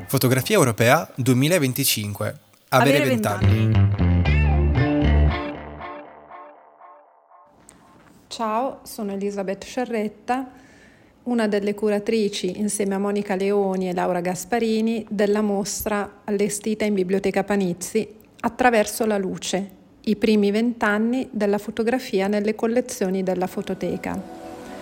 Fotografia europea 2025. Avere 20 anni. Ciao, sono Elisabeth Sciarretta, una delle curatrici insieme a Monica Leoni e Laura Gasparini della mostra allestita in Biblioteca Panizzi Attraverso la luce, i primi 20 anni della fotografia nelle collezioni della Fototeca.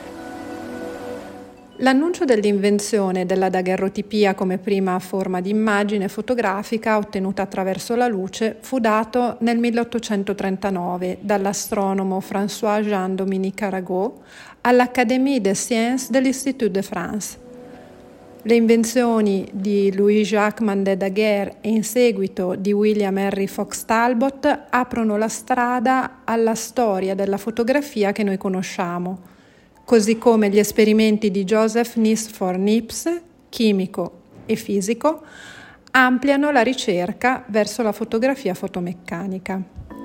L'annuncio dell'invenzione della daguerrotipia come prima forma di immagine fotografica ottenuta attraverso la luce fu dato nel 1839 dall'astronomo François-Jean-Dominique Arago all'Académie des Sciences de l'Institut de France. Le invenzioni di Louis-Jacques Mandet Daguerre e in seguito di William Henry Fox Talbot aprono la strada alla storia della fotografia che noi conosciamo, così come gli esperimenti di Joseph Nicephore Niepce, chimico e fisico, ampliano la ricerca verso la fotografia fotomeccanica.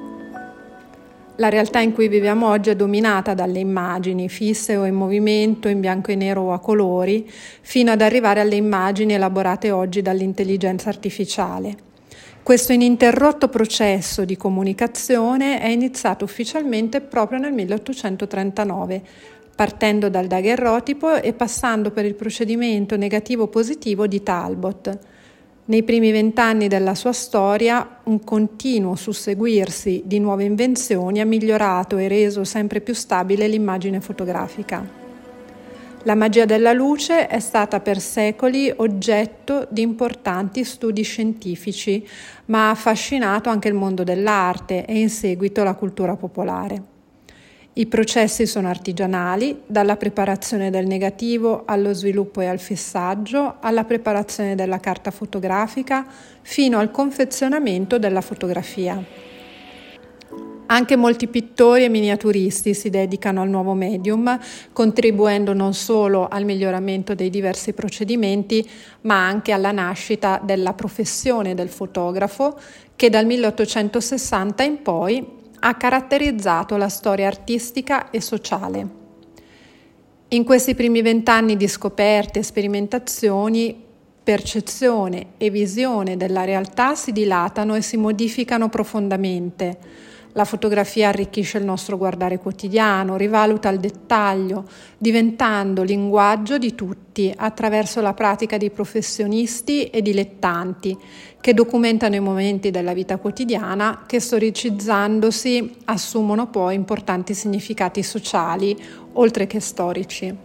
La realtà in cui viviamo oggi è dominata dalle immagini, fisse o in movimento, in bianco e nero o a colori, fino ad arrivare alle immagini elaborate oggi dall'intelligenza artificiale. Questo ininterrotto processo di comunicazione è iniziato ufficialmente proprio nel 1839, partendo dal daguerrotipo e passando per il procedimento negativo-positivo di Talbot. Nei primi 20 anni della sua storia, un continuo susseguirsi di nuove invenzioni ha migliorato e reso sempre più stabile l'immagine fotografica. La magia della luce è stata per secoli oggetto di importanti studi scientifici, ma ha affascinato anche il mondo dell'arte e in seguito la cultura popolare. I processi sono artigianali, dalla preparazione del negativo allo sviluppo e al fissaggio, alla preparazione della carta fotografica, fino al confezionamento della fotografia. Anche molti pittori e miniaturisti si dedicano al nuovo medium, contribuendo non solo al miglioramento dei diversi procedimenti, ma anche alla nascita della professione del fotografo, che dal 1860 in poi ha caratterizzato la storia artistica e sociale. In questi primi 20 anni di scoperte e sperimentazioni, percezione e visione della realtà si dilatano e si modificano profondamente. La fotografia arricchisce il nostro guardare quotidiano, rivaluta il dettaglio, diventando linguaggio di tutti attraverso la pratica di professionisti e dilettanti che documentano i momenti della vita quotidiana che, storicizzandosi, assumono poi importanti significati sociali oltre che storici.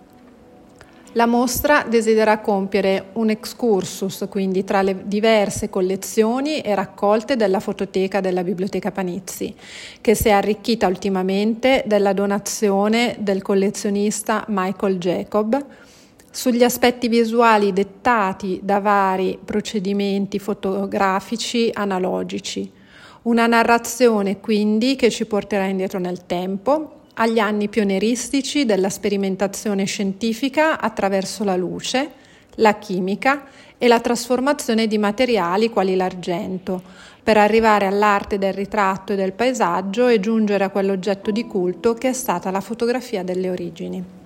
La mostra desidera compiere un excursus, quindi, tra le diverse collezioni e raccolte della Fototeca della Biblioteca Panizzi, che si è arricchita ultimamente della donazione del collezionista Michael Jacob, sugli aspetti visuali dettati da vari procedimenti fotografici analogici. Una narrazione, quindi, che ci porterà indietro nel tempo, agli anni pionieristici della sperimentazione scientifica attraverso la luce, la chimica e la trasformazione di materiali quali l'argento, per arrivare all'arte del ritratto e del paesaggio e giungere a quell'oggetto di culto che è stata la fotografia delle origini.